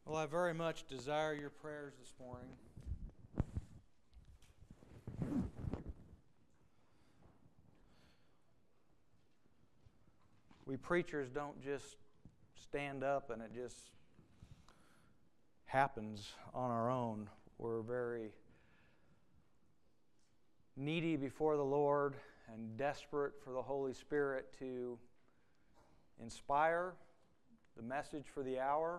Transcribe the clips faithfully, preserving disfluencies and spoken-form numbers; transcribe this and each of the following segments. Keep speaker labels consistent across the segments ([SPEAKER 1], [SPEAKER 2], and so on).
[SPEAKER 1] Well, I very much desire your prayers this morning. We preachers don't just stand up and it just happens on our own. We're very needy before the Lord and desperate for the Holy Spirit to inspire the message for the hour.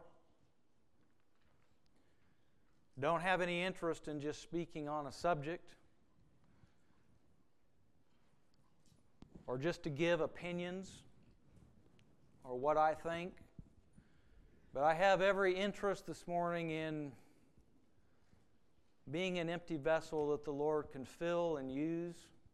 [SPEAKER 1] Don't have any interest in just speaking on a subject or just to give opinions or what I think. But I have every interest this morning in being an empty vessel that the Lord can fill and use.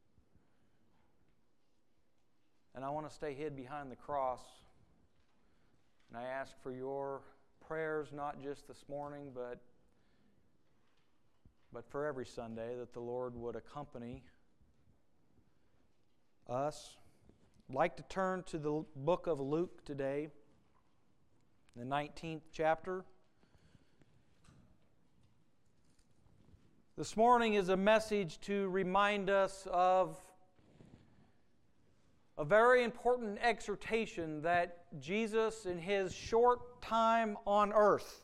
[SPEAKER 1] And I want to stay hid behind the cross. And I ask for your prayers, not just this morning, but but for every Sunday, that the Lord would accompany us. I'd like to turn to the book of Luke today, the nineteenth chapter. This morning is a message to remind us of a very important exhortation that Jesus, in His short time on earth,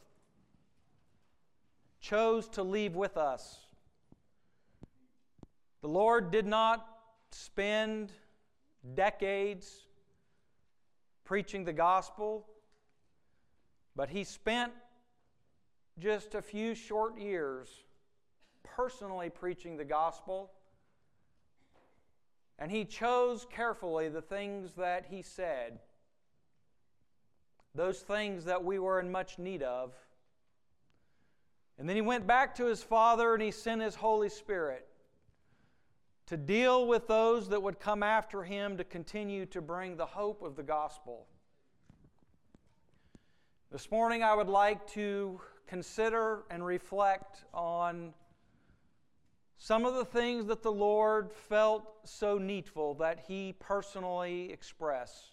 [SPEAKER 1] chose to leave with us. The Lord did not spend decades preaching the gospel, but He spent just a few short years personally preaching the gospel, and He chose carefully the things that He said, those things that we were in much need of. And then He went back to His Father and He sent His Holy Spirit to deal with those that would come after Him to continue to bring the hope of the gospel. This morning I would like to consider and reflect on some of the things that the Lord felt so needful that He personally expressed.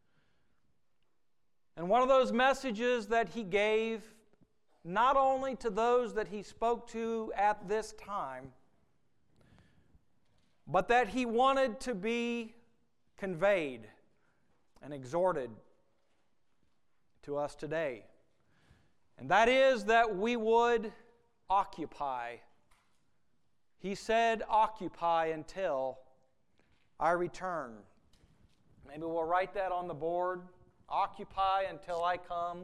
[SPEAKER 1] And one of those messages that He gave not only to those that He spoke to at this time, but that He wanted to be conveyed and exhorted to us today. And that is that we would occupy. He said, occupy until I return. Maybe we'll write that on the board. Occupy until I come.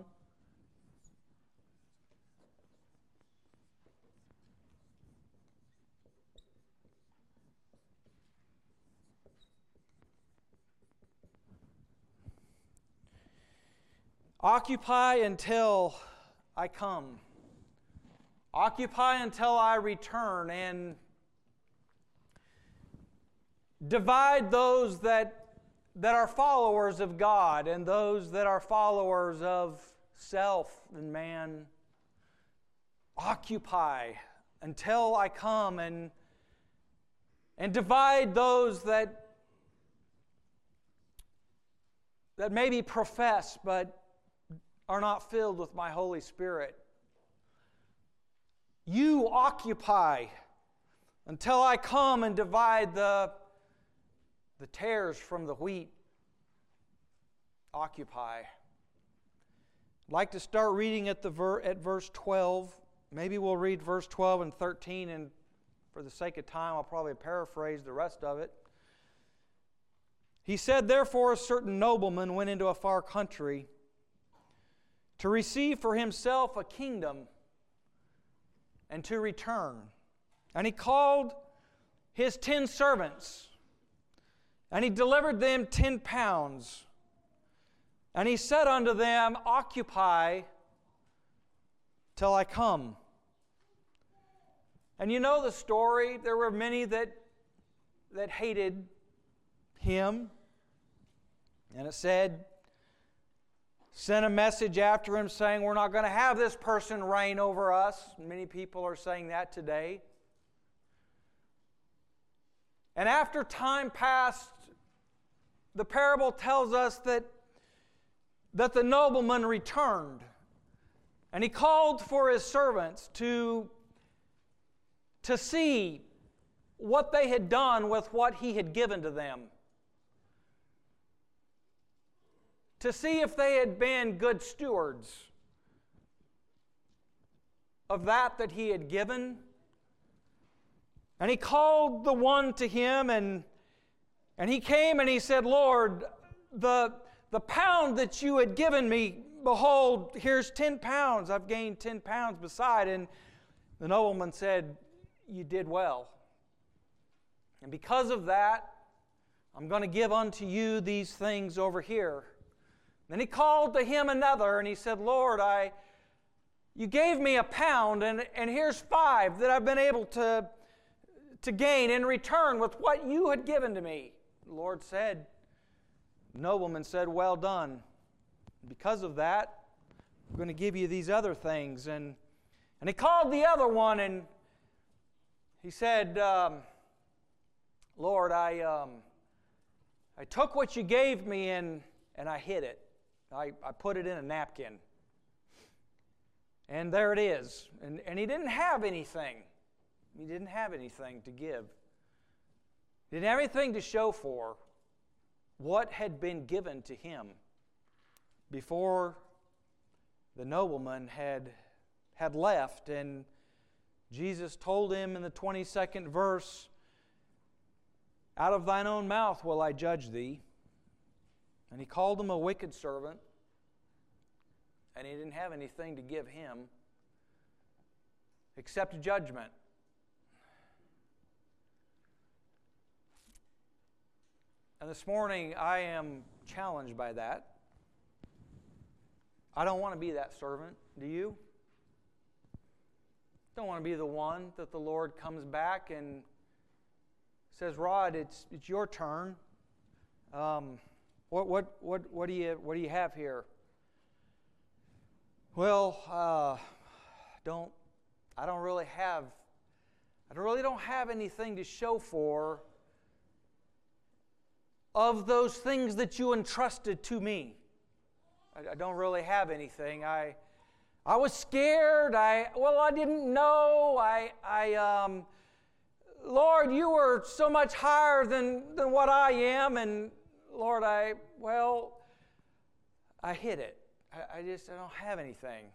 [SPEAKER 1] Occupy until I come. Occupy until I return, and divide those that, that are followers of God and those that are followers of self and man. Occupy until I come, and, and divide those that, that maybe profess but are not filled with my Holy Spirit. You occupy until I come and divide the, the tares from the wheat. Occupy. I'd like to start reading at, the ver, at verse twelve. Maybe we'll read verse twelve and thirteen, and for the sake of time, I'll probably paraphrase the rest of it. He said, therefore, a certain nobleman went into a far country to receive for himself a kingdom and to return. And he called his ten servants, and he delivered them ten pounds. And he said unto them, occupy till I come. And you know the story. There were many that, that hated him. And it said, sent a message after him saying, we're not going to have this person reign over us. Many people are saying that today. And after time passed, the parable tells us that, that the nobleman returned. And he called for his servants to, to see what they had done with what he had given to them. To see if they had been good stewards of that that he had given. And he called the one to him, and, and he came and he said, Lord, the, the pound that you had given me, behold, here's ten pounds. I've gained ten pounds beside. And the nobleman said, you did well. And because of that, I'm going to give unto you these things over here. Then he called to him another, and he said, Lord, I, you gave me a pound, and, and here's five that I've been able to, to gain in return with what you had given to me. The Lord said, the nobleman said, well done. Because of that, I'm going to give you these other things. And, and he called the other one, and he said, um, Lord, I, um, I took what you gave me and, and I hid it. I, I put it in a napkin. And there it is. And, and he didn't have anything. He didn't have anything to give. He didn't have anything to show for what had been given to him before the nobleman had, had left. And Jesus told him in the twenty-second verse, out of thine own mouth will I judge thee. And he called him a wicked servant, and he didn't have anything to give him except judgment. And this morning I am challenged by that. I don't want to be that servant. Do you? Don't want to be the one that the Lord comes back and says, Rod, it's it's your turn. Um, what what what what do you what do you have here? Well, uh, don't I don't really have I really don't have anything to show for of those things that you entrusted to me. I, I don't really have anything. I I was scared. I well, I didn't know. I I um. Lord, you were so much higher than, than what I am, and Lord, I, well, I hid it. I, I just, I don't have anything.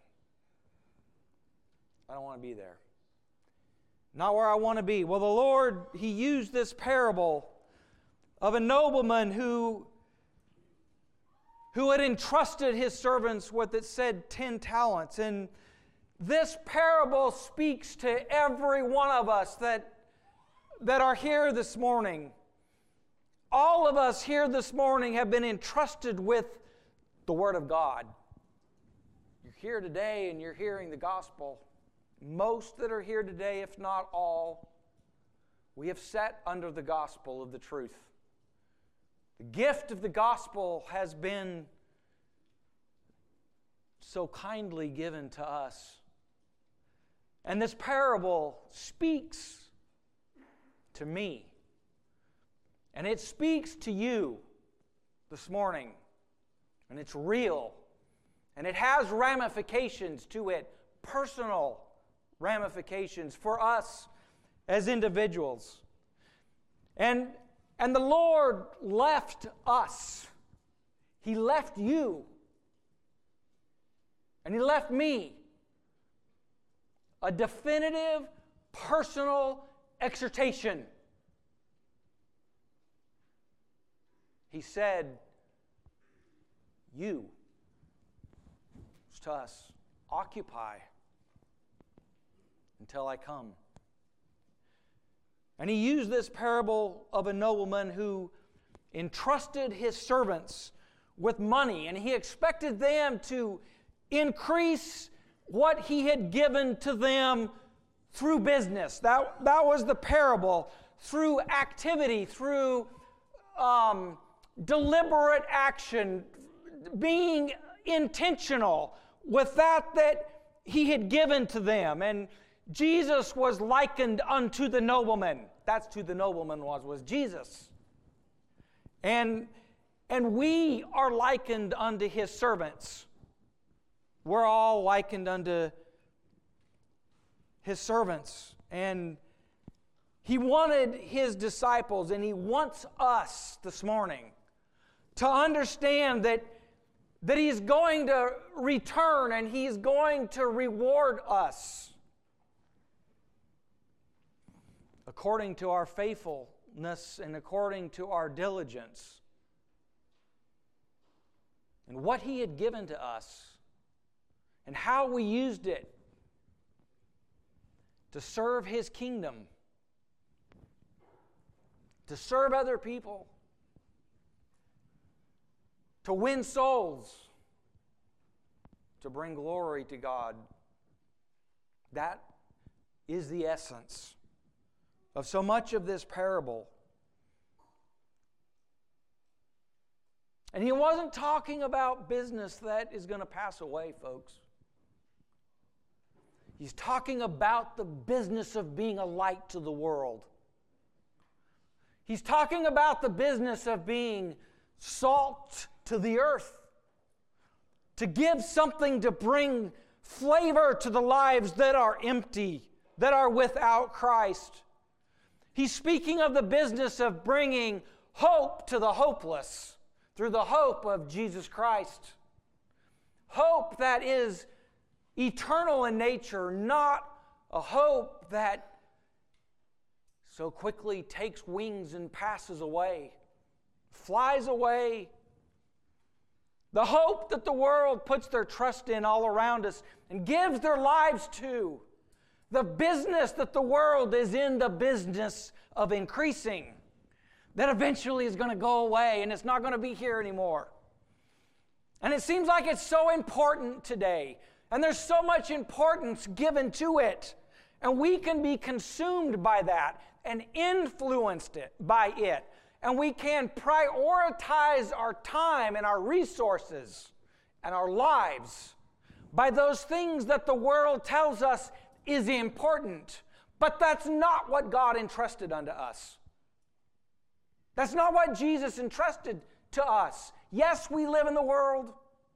[SPEAKER 1] I don't want to be there. Not where I want to be. Well, the Lord, He used this parable of a nobleman who, who had entrusted his servants with, it said, ten talents. And this parable speaks to every one of us that that are here this morning. All of us here this morning have been entrusted with the Word of God. You're here today and you're hearing the gospel. Most that are here today, if not all, we have sat under the gospel of the truth. The gift of the gospel has been so kindly given to us. And this parable speaks to me. And it speaks to you this morning. And it's real. And it has ramifications to it, personal ramifications for us as individuals. And, and the Lord left us. He left you. And He left me a definitive, personal exhortation. He said, you, to us, occupy until I come. And He used this parable of a nobleman who entrusted his servants with money, and he expected them to increase what he had given to them through business. That, that was the parable. Through activity, through um, deliberate action, being intentional with that that he had given to them. And Jesus was likened unto the nobleman. That's who the nobleman was, was Jesus. And, and we are likened unto His servants. we're all likened unto His servants. And He wanted His disciples, and He wants us this morning to understand that, that He's going to return and He's going to reward us according to our faithfulness and according to our diligence. And what He had given to us and how we used it to serve His kingdom, to serve other people, to win souls, to bring glory to God. That is the essence of so much of this parable. And He wasn't talking about business that is going to pass away, folks. He's talking about the business of being a light to the world. He's talking about the business of being salt to the earth, to give something to bring flavor to the lives that are empty, that are without Christ. He's speaking of the business of bringing hope to the hopeless through the hope of Jesus Christ. Hope that is eternal in nature, not a hope that so quickly takes wings and passes away, flies away. The hope that the world puts their trust in all around us and gives their lives to. The business that the world is in, the business of increasing, that eventually is going to go away and it's not going to be here anymore. And it seems like it's so important today. And there's so much importance given to it. And we can be consumed by that and influenced it by it. And we can prioritize our time and our resources and our lives by those things that the world tells us is important. But that's not what God entrusted unto us. That's not what Jesus entrusted to us. Yes, we live in the world.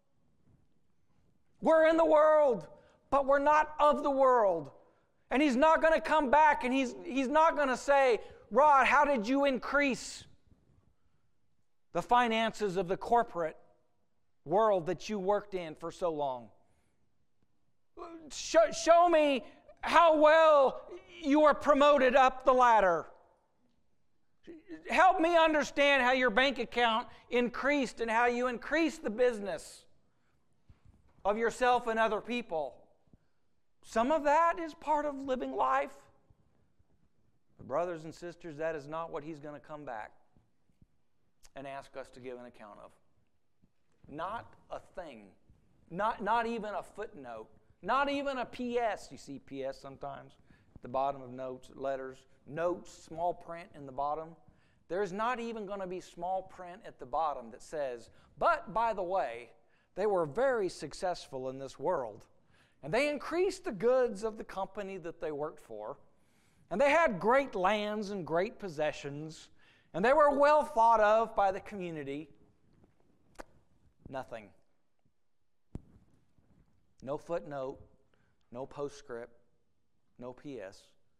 [SPEAKER 1] We're in the world, but we're not of the world. And He's not going to come back and He's, he's not going to say, Rod, how did you increase the finances of the corporate world that you worked in for so long? Show, show me how well you are promoted up the ladder. Help me understand how your bank account increased and how you increased the business of yourself and other people. Some of that is part of living life. But brothers and sisters, that is not what He's going to come back and ask us to give an account of. Not a thing. Not, not even a footnote. Not even a P S. You see P S sometimes at the bottom of notes, letters. Notes, small print in the bottom. There's not even going to be small print at the bottom that says, but by the way, they were very successful in this world. And they increased the goods of the company that they worked for. And they had great lands and great possessions. And they were well thought of by the community. Nothing. No footnote, no postscript, no P S.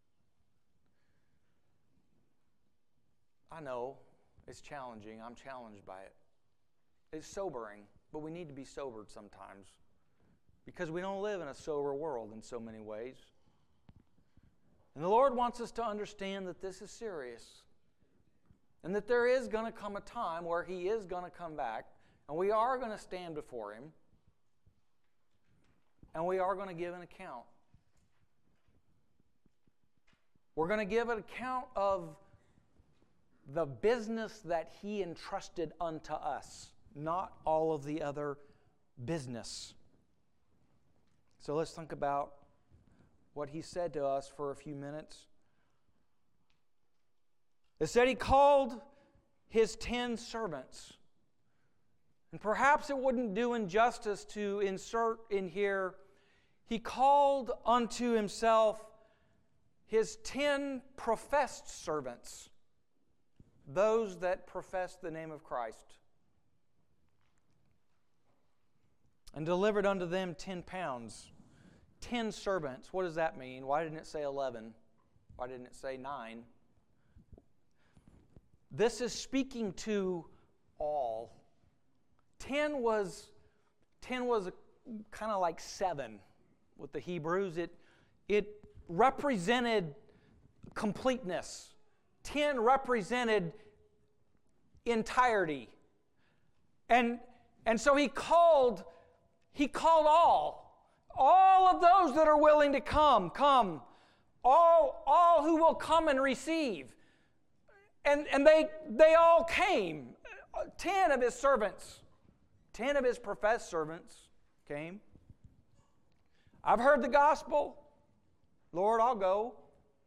[SPEAKER 1] I know it's challenging. I'm challenged by it. It's sobering, but we need to be sobered sometimes because we don't live in a sober world in so many ways. And the Lord wants us to understand that this is serious and that there is going to come a time where He is going to come back and we are going to stand before Him and we are going to give an account. We're going to give an account of the business that He entrusted unto us, not all of the other business. So let's think about what He said to us for a few minutes. It said He called His ten servants. And perhaps it wouldn't do injustice to insert in here, He called unto Himself His ten professed servants. Those that profess the name of Christ. and delivered unto them ten pounds. Ten servants. What does that mean? Why didn't it say eleven? Why didn't it say nine? This is speaking to all. Ten was, ten was kind of like seven with the Hebrews. It, it represented completeness. Ten represented entirety. And, and so he called, he called all. All of those that are willing to come, come. All, all who will come and receive. And, and they, they all came. Ten of his servants, ten of his professed servants came. I've heard the gospel. Lord, I'll go.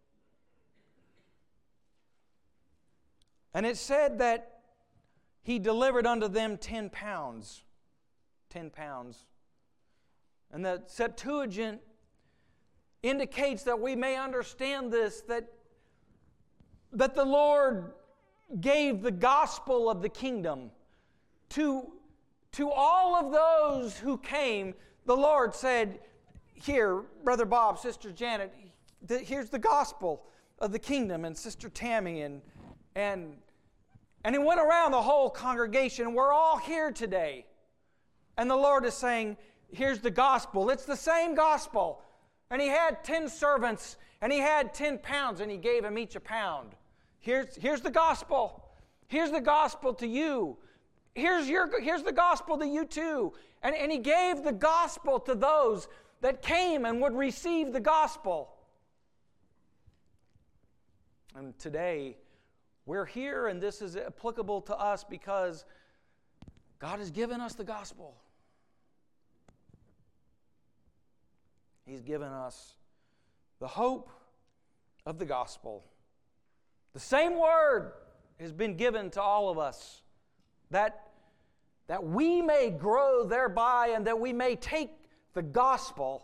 [SPEAKER 1] And it said that he delivered unto them ten pounds. Ten pounds. And the Septuagint indicates that we may understand this, that, that the Lord gave the gospel of the kingdom to, to all of those who came. The Lord said, here, Brother Bob, Sister Janet, here's the gospel of the kingdom, and Sister Tammy, and, and, and he went around the whole congregation. We're all here today. And the Lord is saying, here's the gospel. It's the same gospel. And he had ten servants, and he had ten pounds, and he gave them each a pound. Here's, here's the gospel. Here's the gospel to you. Here's, your, here's the gospel to you too. And, and he gave the gospel to those that came and would receive the gospel. And today, we're here, and this is applicable to us because God has given us the gospel. He's given us the hope of the gospel. The same word has been given to all of us, that, that we may grow thereby and that we may take the gospel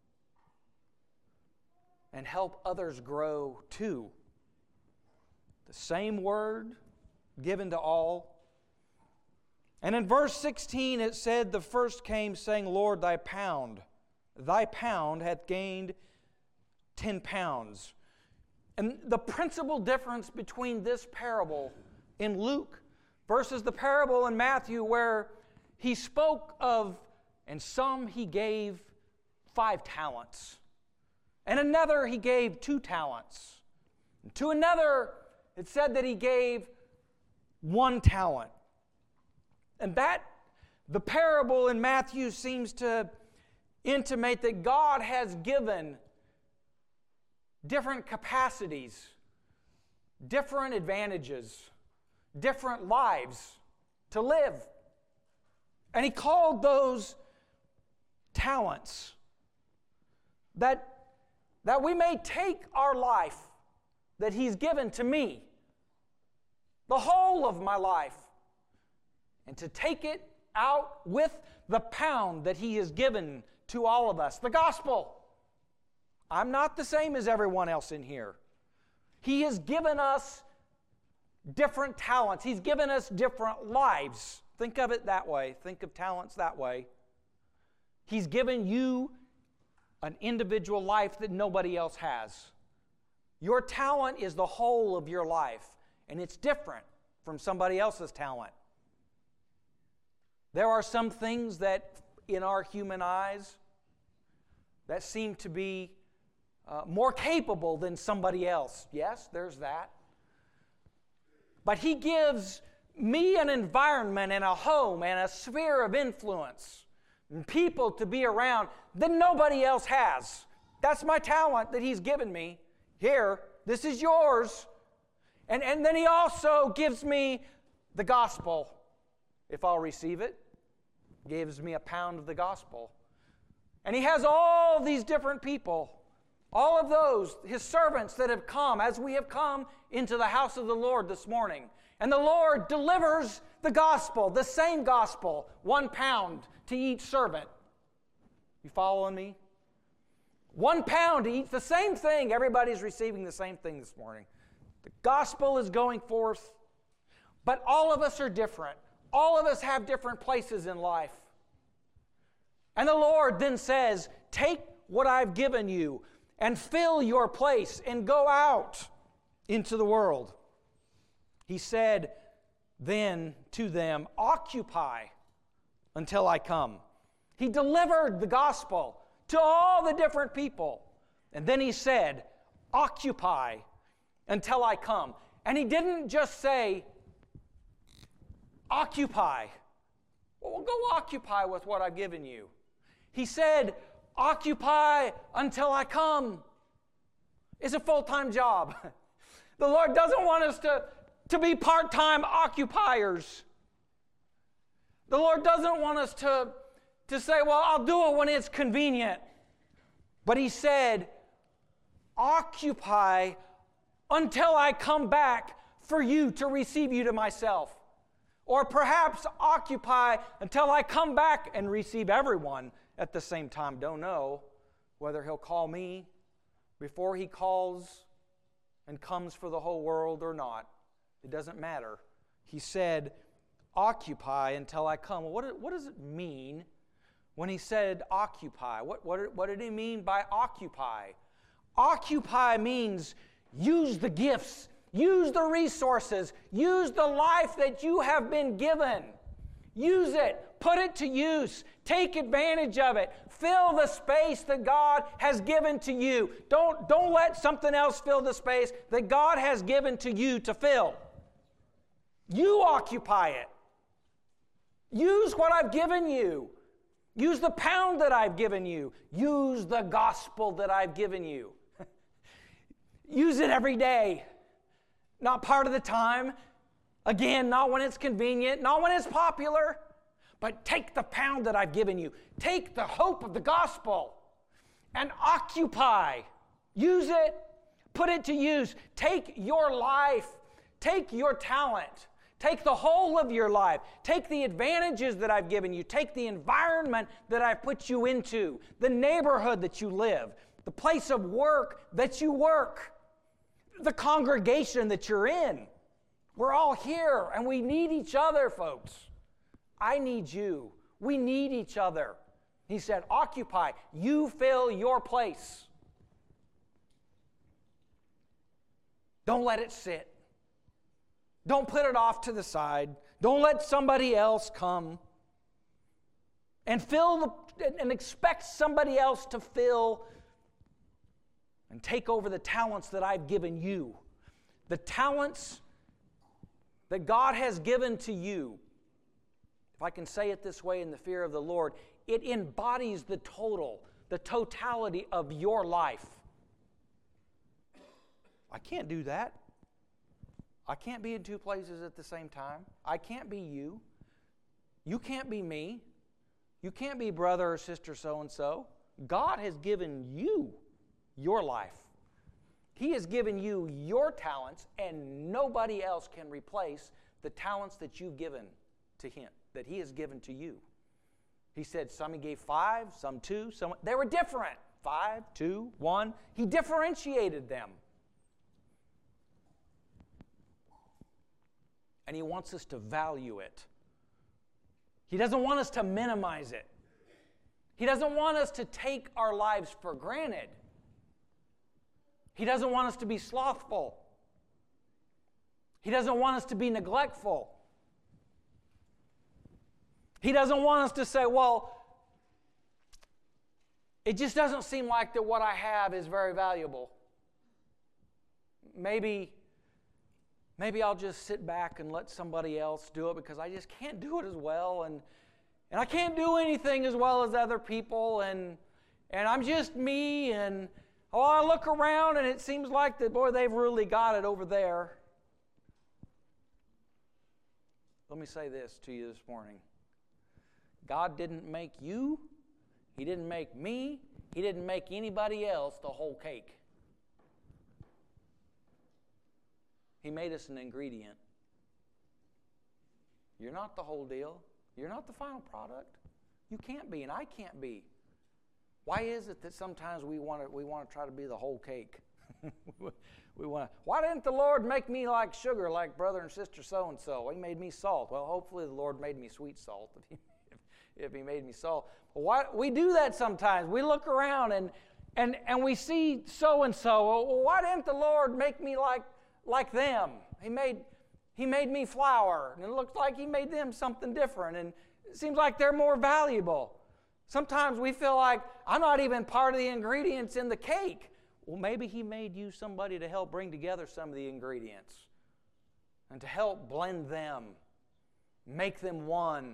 [SPEAKER 1] and help others grow too. The same word given to all. And in verse sixteen it said, the first came saying, Lord, thy pound, thy pound hath gained ten pounds. And the principal difference between this parable in Luke versus the parable in Matthew, where he spoke of, and some he gave five talents, and another he gave two talents. And to another, it said that he gave one talent. And that, the parable in Matthew seems to intimate that God has given different capacities, different advantages, different lives to live. And he called those talents, that, that we may take our life that he's given to me, the whole of my life, and to take it out with the pound that he has given to all of us, the gospel. I'm not the same as everyone else in here. He has given us different talents. He's given us different lives. Think of it that way. Think of talents that way. He's given you an individual life that nobody else has. Your talent is the whole of your life, and it's different from somebody else's talent. There are some things that in our human eyes that seem to be uh, more capable than somebody else. Yes, there's that. But he gives me an environment and a home and a sphere of influence and people to be around that nobody else has. That's my talent that he's given me. Here, this is yours. And, and then he also gives me the gospel, if I'll receive it. Gives me a pound of the gospel. And he has all these different people, all of those, his servants that have come, as we have come into the house of the Lord this morning. And the Lord delivers the gospel, the same gospel, one pound to each servant. You following me? One pound to each, the same thing. Everybody's receiving the same thing this morning. The gospel is going forth, but all of us are different. All of us have different places in life. And the Lord then says, take what I've given you and fill your place and go out into the world. He said then to them, occupy until I come. He delivered the gospel to all the different people. And then he said, occupy until I come. And he didn't just say, occupy. Well, go occupy with what I've given you. He said, occupy until I come. It's a full-time job. The Lord doesn't want us to, to be part-time occupiers. The Lord doesn't want us to, to say, well, I'll do it when it's convenient. But He said, occupy until I come back for you to receive you to myself. Or perhaps occupy until I come back and receive everyone at the same time. Don't know whether He'll call me before He calls and comes for the whole world or not. It doesn't matter. He said, occupy until I come. Well, what, what does it mean when He said occupy? What, what, what did He mean by occupy? Occupy means use the gifts, use the resources, use the life that you have been given. Use it. Put it to use. Take advantage of it. Fill the space that God has given to you. Don't, don't let something else fill the space that God has given to you to fill. You occupy it. Use what I've given you. Use the pound that I've given you. Use the gospel that I've given you. Use it every day. Not part of the time. Again, not when it's convenient, not when it's popular. But take the pound that I've given you. Take the hope of the gospel and occupy. Use it. Put it to use. Take your life. Take your talent. Take the whole of your life. Take the advantages that I've given you. Take the environment that I've put you into. The neighborhood that you live. The place of work that you work. The congregation that you're in. We're all here and we need each other, folks. I need you. We need each other. He said, occupy. You fill your place. Don't let it sit. Don't put it off to the side. Don't let somebody else come and fill the, and expect somebody else to fill and take over the talents that I've given you. The talents that God has given to you. If I can say it this way in the fear of the Lord, it embodies the total, the totality of your life. I can't do that. I can't be in two places at the same time. I can't be you. You can't be me. You can't be brother or sister so-and-so. God has given you your life. He has given you your talents, and nobody else can replace the talents that you've given to Him, that He has given to you. He said some He gave five, some two, some... They were different. Five, two, one. He differentiated them. And He wants us to value it. He doesn't want us to minimize it. He doesn't want us to take our lives for granted. He doesn't want us to be slothful. He doesn't want us to be neglectful. He doesn't want us to say, well, it just doesn't seem like that what I have is very valuable. Maybe, maybe I'll just sit back and let somebody else do it because I just can't do it as well, and, and I can't do anything as well as other people, and, and I'm just me, and oh, I look around and it seems like that, boy, they've really got it over there. Let me say this to you this morning. God didn't make you. He didn't make me. He didn't make anybody else the whole cake. He made us an ingredient. You're not the whole deal. You're not the final product. You can't be, and I can't be. Why is it that sometimes we want to we want to try to be the whole cake? we want to, why didn't the Lord make me like sugar, like brother and sister so-and-so? He made me salt. Well, hopefully the Lord made me sweet salt if he, if he made me so. Why, we do that sometimes. We look around and, and, and we see so-and-so. Well, why didn't the Lord make me like, like them? He made, he made me flour, and it looks like he made them something different, and it seems like they're more valuable. Sometimes we feel like, I'm not even part of the ingredients in the cake. Well, maybe he made you somebody to help bring together some of the ingredients and to help blend them, make them one.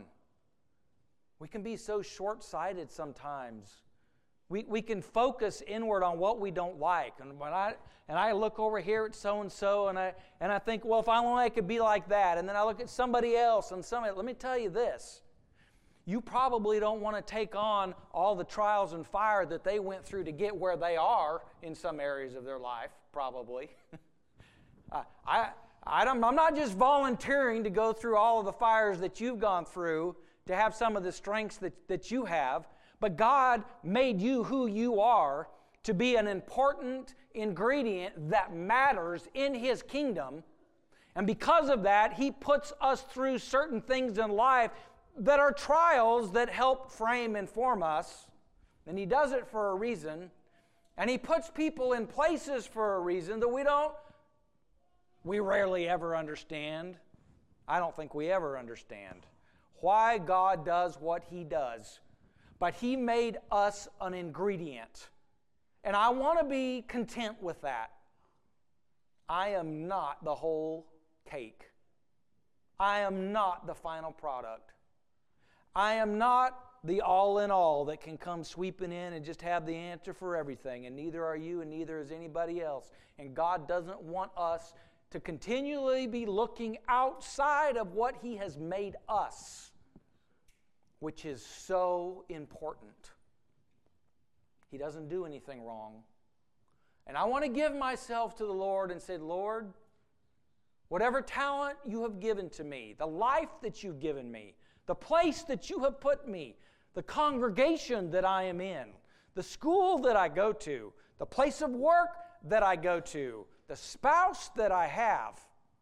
[SPEAKER 1] We can be so short-sighted sometimes. We, we can focus inward on what we don't like. And when I and I look over here at so-and-so and I and I think, well, if I only I could be like that. And then I look at somebody else and somebody, let me tell you this. You probably don't want to take on all the trials and fire that they went through to get where they are in some areas of their life, probably. I, I, I don't, I'm not just volunteering to go through all of the fires that you've gone through to have some of the strengths that, that you have, but God made you who you are to be an important ingredient that matters in His kingdom. And because of that, He puts us through certain things in life that are trials that help frame and form us. And He does it for a reason. And He puts people in places for a reason that we don't, we rarely ever understand. I don't think we ever understand why God does what He does. But He made us an ingredient. And I want to be content with that. I am not the whole cake. I am not the final product. I am not the all-in-all that can come sweeping in and just have the answer for everything, and neither are you, and neither is anybody else. And God doesn't want us to continually be looking outside of what He has made us, which is so important. He doesn't do anything wrong. And I want to give myself to the Lord and say, Lord, whatever talent you have given to me, the life that you've given me, the place that you have put me, the congregation that I am in, the school that I go to, the place of work that I go to, the spouse that I have,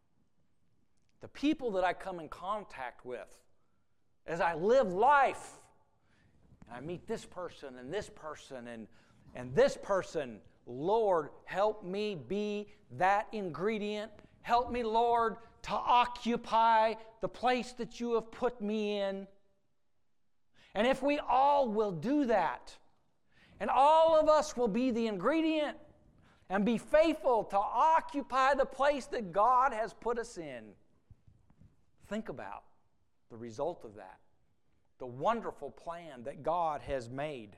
[SPEAKER 1] the people that I come in contact with, as I live life, I meet this person and this person and, and this person. Lord, help me be that ingredient. Help me, Lord, to occupy the place that you have put me in. And if we all will do that, and all of us will be the ingredient and be faithful to occupy the place that God has put us in, think about the result of that, the wonderful plan that God has made.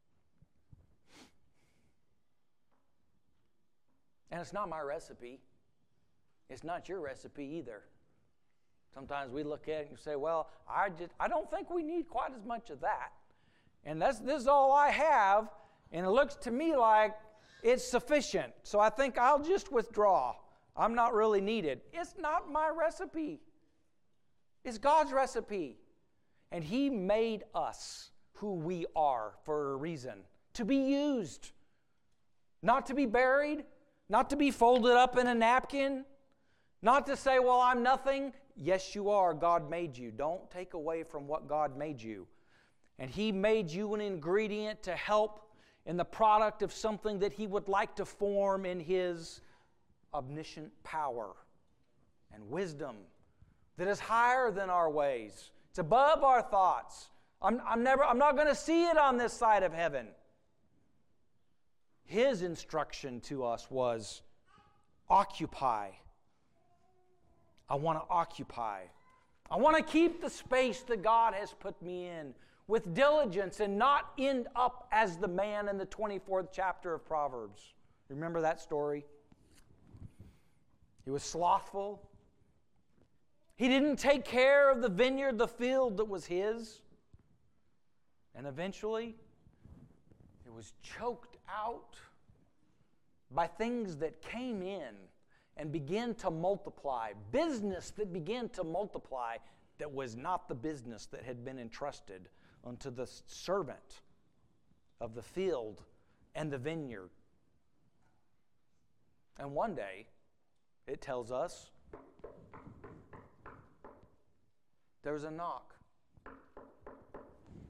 [SPEAKER 1] And it's not my recipe. It's not your recipe either. Sometimes we look at it and say, well, I just I don't think we need quite as much of that. And that's this is all I have, and it looks to me like it's sufficient. So I think I'll just withdraw. I'm not really needed. It's not my recipe. It's God's recipe. And He made us who we are for a reason. To be used. Not to be buried. Not to be folded up in a napkin. Not to say, well, I'm nothing. Yes, you are. God made you. Don't take away from what God made you. And He made you an ingredient to help in the product of something that He would like to form in His omniscient power and wisdom that is higher than our ways. It's above our thoughts. I'm, I'm, never, I'm not going to see it on this side of heaven. His instruction to us was, occupy. I want to occupy. I want to keep the space that God has put me in with diligence and not end up as the man in the twenty-fourth chapter of Proverbs. Remember that story? He was slothful. He didn't take care of the vineyard, the field that was his. And eventually, it was choked out by things that came in and began to multiply. Business that began to multiply that was not the business that had been entrusted unto the servant of the field and the vineyard. And one day, it tells us, there was a knock.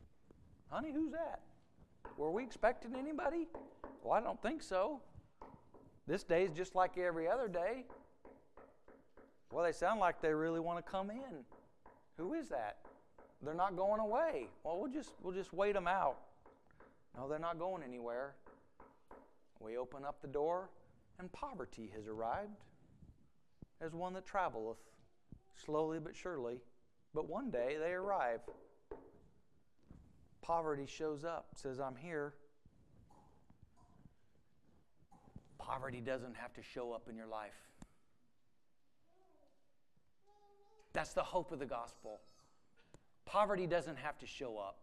[SPEAKER 1] Honey, who's that? Were we expecting anybody? Well, I don't think so. This day is just like every other day. Well, they sound like they really want to come in. Who is that? They're not going away. Well, we'll just we'll just wait them out. No, they're not going anywhere. We open up the door, and poverty has arrived as one that traveleth, slowly but surely. But one day they arrive. Poverty shows up, says, I'm here. Poverty doesn't have to show up in your life. That's the hope of the gospel. Poverty doesn't have to show up.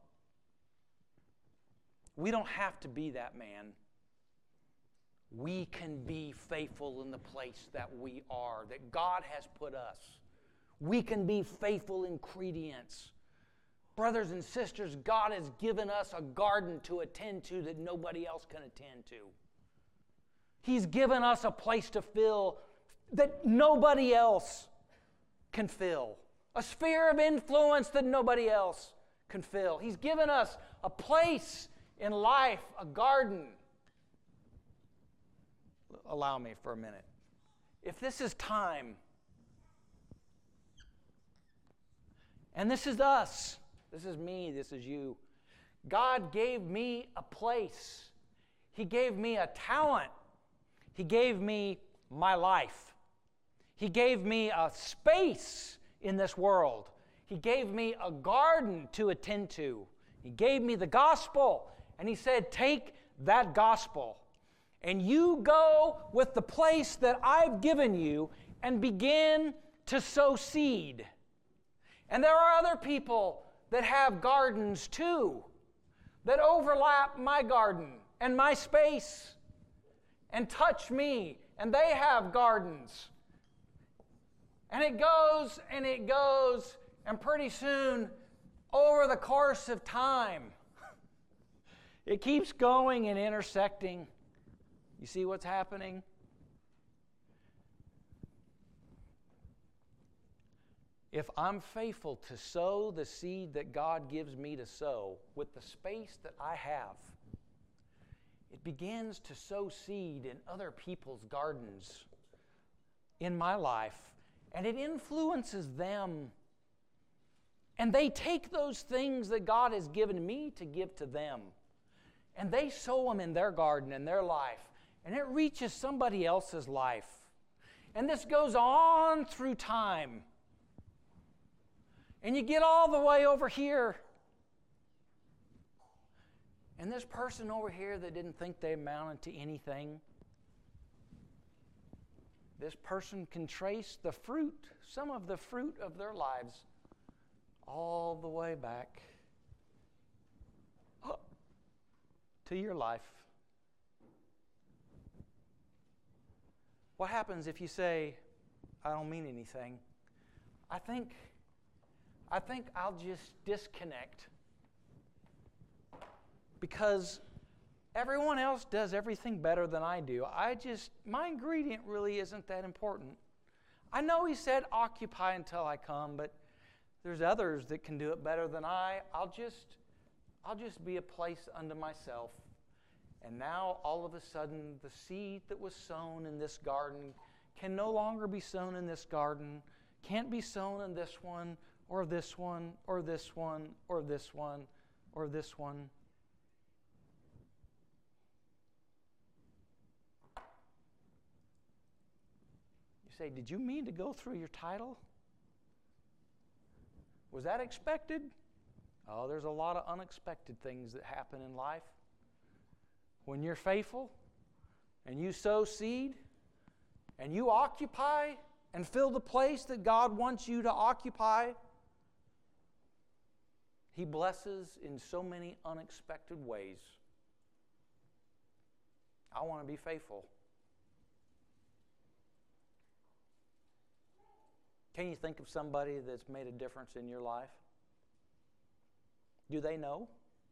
[SPEAKER 1] We don't have to be that man. We can be faithful in the place that we are, that God has put us. We can be faithful ingredients. Brothers and sisters, God has given us a garden to attend to that nobody else can attend to. He's given us a place to fill that nobody else can fill. A sphere of influence that nobody else can fill. He's given us a place in life, a garden. Allow me for a minute. If this is time, and this is us, this is me, this is you, God gave me a place. He gave me a talent. He gave me my life. He gave me a space in this world. He gave me a garden to attend to. He gave me the gospel, and He said, take that gospel, and you go with the place that I've given you and begin to sow seed. And there are other people that have gardens too, that overlap my garden and my space and touch me, and they have gardens. And it goes and it goes, and pretty soon, over the course of time, it keeps going and intersecting. You see what's happening? If I'm faithful to sow the seed that God gives me to sow with the space that I have, it begins to sow seed in other people's gardens in my life, and it influences them. And they take those things that God has given me to give to them, and they sow them in their garden, in their life, and it reaches somebody else's life. And this goes on through time. And you get all the way over here. And this person over here that didn't think they amounted to anything, this person can trace the fruit, some of the fruit of their lives, all the way back to your life. What happens if you say, I don't mean anything? I think, I think I'll just disconnect. Because everyone else does everything better than I do. I just, my ingredient really isn't that important. I know He said, occupy until I come, but there's others that can do it better than I. I'll just, I'll just be a place unto myself. And now, all of a sudden, the seed that was sown in this garden can no longer be sown in this garden, can't be sown in this one, or this one, or this one, or this one, or this one. You say, did you mean to go through your title? Was that expected? Oh, there's a lot of unexpected things that happen in life. When you're faithful and you sow seed and you occupy and fill the place that God wants you to occupy, He blesses in so many unexpected ways. I want to be faithful. Can you think of somebody that's made a difference in your life? Do they know?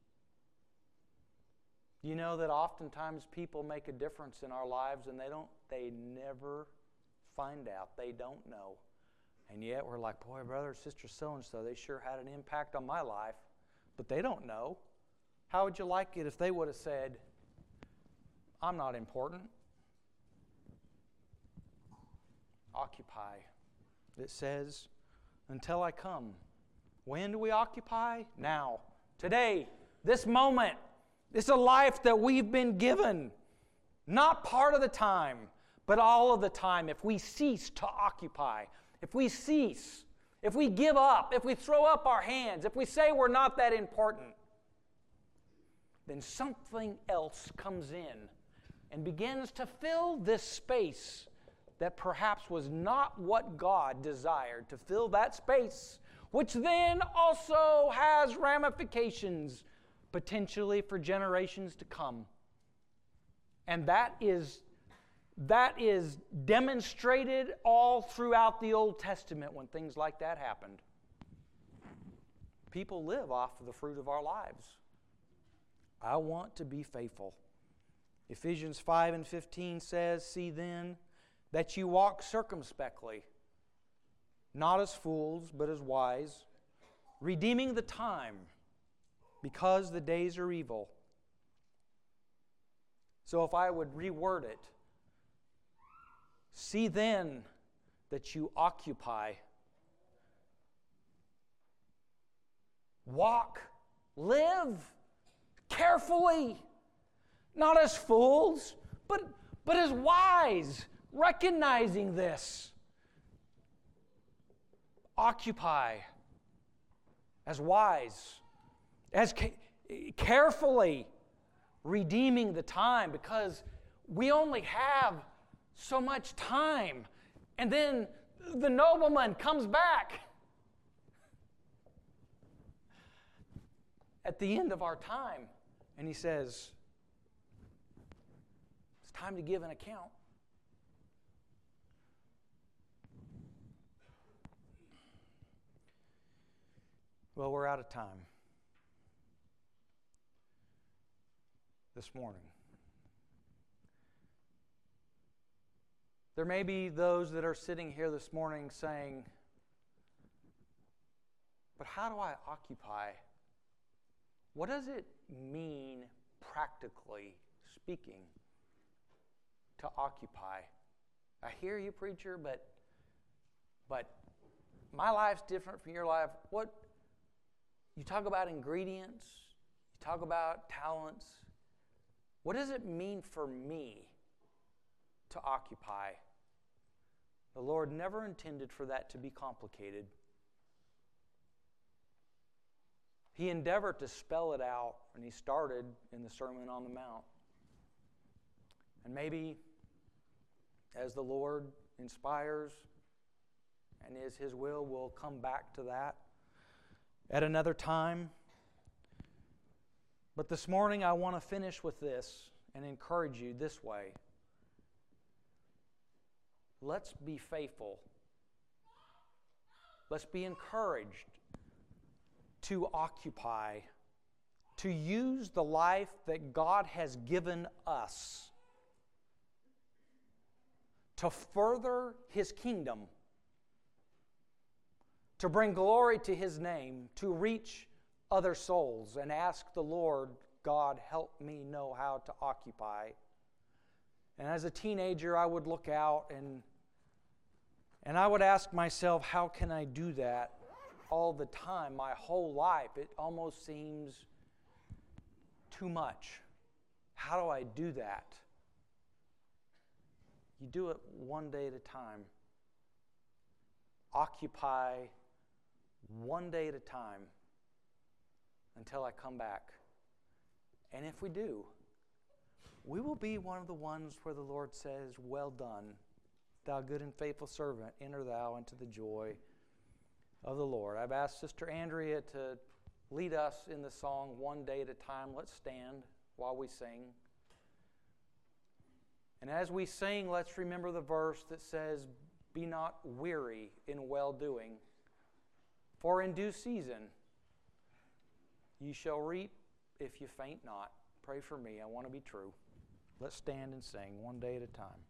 [SPEAKER 1] You know that oftentimes people make a difference in our lives and they don't, they never find out. They don't know. And yet we're like, boy, brother, sister so-and-so, they sure had an impact on my life. But they don't know. How would you like it if they would have said, I'm not important? Occupy. It says, until I come. When do we occupy? Now. Today. This moment. It's a life that we've been given. Not part of the time, but all of the time. If we cease to occupy, if we cease, if we give up, if we throw up our hands, if we say we're not that important, then something else comes in and begins to fill this space that perhaps was not what God desired to fill that space, which then also has ramifications potentially for generations to come. And that is, that is demonstrated all throughout the Old Testament when things like that happened. People live off of the fruit of our lives. I want to be faithful. Ephesians five and fifteen says, see then that you walk circumspectly, not as fools, but as wise, redeeming the time, because the days are evil. So if I would reword it, see then that you occupy. Walk, live carefully, not as fools, but, but as wise, recognizing this. Occupy as wise, as ca- carefully redeeming the time, because we only have so much time. And then the nobleman comes back at the end of our time, and he says, it's time to give an account. Well, we're out of time this morning. There may be those that are sitting here this morning saying, but how do I occupy? What does it mean, practically speaking, to occupy? I hear you, preacher, but, but my life's different from your life. What? You talk about ingredients, you talk about talents. What does it mean for me to occupy? The Lord never intended for that to be complicated. He endeavored to spell it out, and he started in the Sermon on the Mount. And maybe as the Lord inspires and is His will, we'll come back to that at another time. But this morning I want to finish with this and encourage you this way. Let's be faithful. Let's be encouraged to occupy, to use the life that God has given us to further His kingdom, to bring glory to His name, to reach other souls, and ask the Lord, God, help me know how to occupy. And as a teenager, I would look out and, and I would ask myself, how can I do that all the time, my whole life? It almost seems too much. How do I do that? You do it one day at a time. Occupy one day at a time until I come back. And if we do, we will be one of the ones where the Lord says, well done, thou good and faithful servant, enter thou into the joy of the Lord. I've asked Sister Andrea to lead us in the song One Day at a Time. Let's stand while we sing. And as we sing, let's remember the verse that says, be not weary in well-doing, for in due season ye shall reap if you faint not. Pray for me. I want to be true. Let's stand and sing one day at a time.